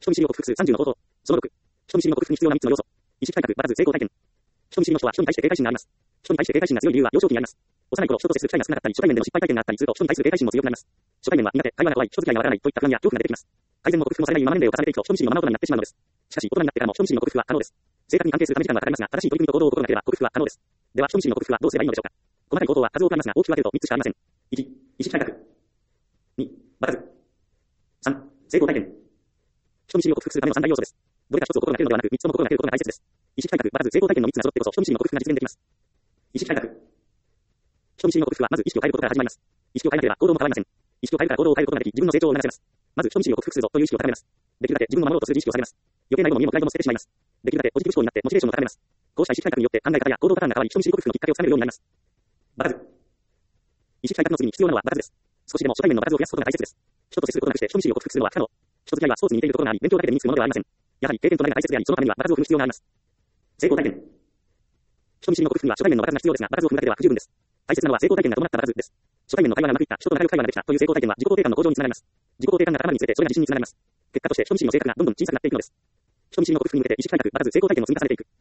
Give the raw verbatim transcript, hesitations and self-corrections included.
人見知りを克服するさんじゅうの方法。そのろく。人見知りの克服に必要なみっつの要素。意識改革、まず成功体験。人見知りの人は人に対して警戒心があります。人に対して警戒心が強い理由は幼少期にあります。幼い頃、人と接する機会が少なかったり、初対面での失敗体験があったりすると、人に対する警戒心も強くなります。初対面は苦手、会話が怖い、人付き合いがわからないといった不安や恐怖が出てきます。改善も克服もされないまま年齢を重ねていくと、人見知りのまま大人になってしまうのです。しかし、大人になってからも人見知りの克服は可能です。生活に関係するため時間はかかりますが、正しい取り組みと行動を心がければ克服は可能です。では、人見知りの克服はどうすればいいのでしょうか。細かい行動は数多くありますが、大きく分けるとみっつしかありません。いち、意識改革。に、場数。さん、成功体験。人見知りを克服するためのさん大要素です。どれか一つを心がけるのではなく、みっつとも心がけることが大切です。意識改革、場数、成功体験のみっつが揃ってこそ人見知りの克服が実現できます。意識改革。人見知りの克服はまず意識を変えることから始まります。意識を変えなければ行動も変わりません。意識を変えるから行動を変えることができ、自分の成長を促せます。まず人見知りを克服するぞという意識を高めます。できるだけ自分を守ろうとする意識を下げます。余計なものにもプライドも捨ててしまいます。できるだけポジティブ思考になってモチベーションを高めます。こうした意識改革によって考え方や行動パターンが変わり、人見知り克服のきっかけをつかめるようになります。場数。意識改革の次に必要なのは場数です。少しでも初対面の場数を増やすことが大切です。人と接することなくして人見知りを克服するのは不可能。人付き合いはスポーツに似ているところがあり、勉強だけで身につくものではありません。やはり経験と慣れが大切であり、そのためには場数を踏む必要があります。成功体験。人見知りの克服には初対面の場数が必要ですが、場数を踏むだけでは不十分です。大切なのは成功体験が伴った場数です。初対面の会話がうまくいった、人と仲良く会話ができたという成功体験は自己肯定感の向上につながります。自己肯定感が高まるにつれてそれが自信につながります。結果として人見知りの性格がどんどん小さくなっていくのです。人見知りの克服に向けて意識改革、場数、成功体験を積み重ねていく。